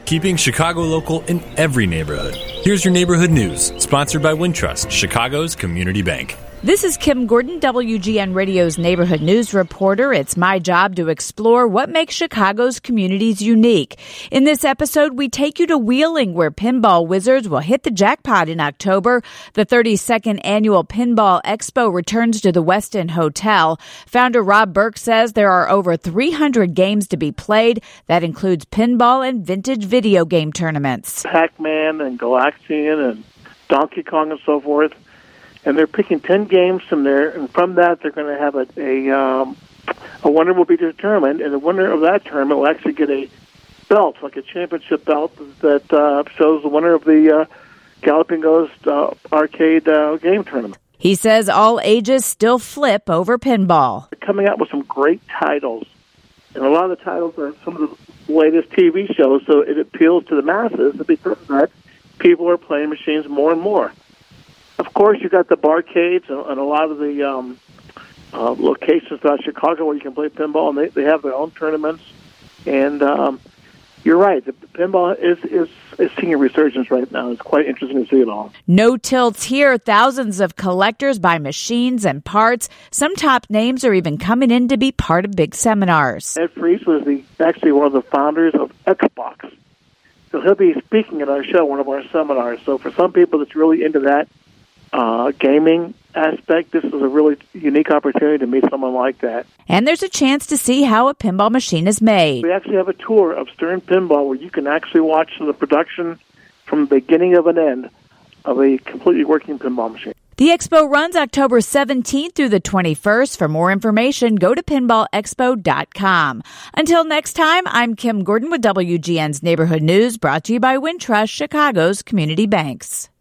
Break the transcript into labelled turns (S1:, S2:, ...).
S1: keeping Chicago local in every neighborhood. Here's your neighborhood news, sponsored by Wintrust, Chicago's community bank.
S2: This is Kim Gordon, WGN Radio's neighborhood news reporter. It's my job to explore what makes Chicago's communities unique. In this episode, we take you to Wheeling, where pinball wizards will hit the jackpot in October. The 32nd annual Pinball Expo returns to the Westin Hotel. Founder Rob Burke says there are over 300 games to be played. That includes pinball and vintage video game tournaments.
S3: Pac-Man and Galaxian and Donkey Kong and so forth. And they're picking 10 games from there, and from that they're going to have a winner will be determined, and the winner of that tournament will actually get a belt, like a championship belt, that shows the winner of the Galloping Ghost arcade game tournament.
S2: He says all ages still flip over pinball.
S3: They're coming out with some great titles, and a lot of the titles are some of the latest TV shows, so it appeals to the masses, and because of that, people are playing machines more and more. Of course, you got the barcades and a lot of the locations throughout Chicago where you can play pinball, and they have their own tournaments. And you're right, the pinball is seeing a resurgence right now. It's quite interesting to see it all.
S2: No tilts here. Thousands of collectors buy machines and parts. Some top names are even coming in to be part of big seminars.
S3: Ed Fries was actually one of the founders of Xbox. So he'll be speaking at our show, one of our seminars. So for some people that's really into that gaming aspect, this is a really unique opportunity to meet someone like that.
S2: And there's a chance to see how a pinball machine is made.
S3: We actually have a tour of Stern Pinball where you can actually watch the production from the beginning of an end of a completely working pinball machine.
S2: The expo runs October 17th through the 21st. For more information, go to pinballexpo.com. Until next time, I'm Kim Gordon with WGN's Neighborhood News, brought to you by Wintrust, Chicago's community banks.